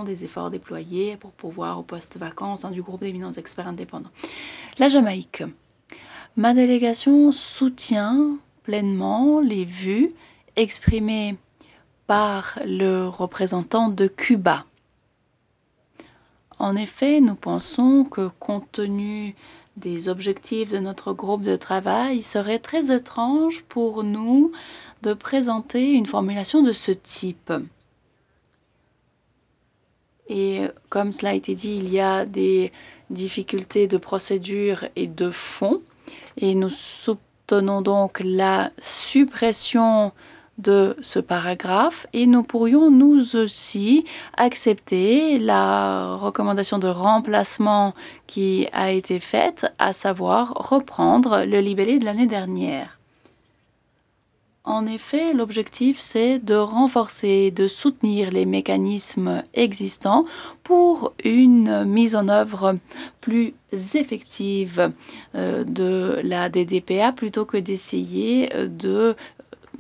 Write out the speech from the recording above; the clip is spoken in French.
des efforts déployés pour pourvoir au poste vacant au sein du groupe d'éminents experts indépendants. La Jamaïque. Ma délégation soutient pleinement les vues exprimées par le représentant de Cuba. En effet, nous pensons que compte tenu des objectifs de notre groupe de travail, il serait très étrange pour nous de présenter une formulation de ce type. Et comme cela a été dit, il y a des difficultés de procédure et de fond. Et nous soutenons donc la suppression de ce paragraphe et nous pourrions nous aussi accepter la recommandation de remplacement qui a été faite, à savoir reprendre le libellé de l'année dernière. En effet, l'objectif, c'est de renforcer, de soutenir les mécanismes existants pour une mise en œuvre plus effective de la DDPA plutôt que d'essayer de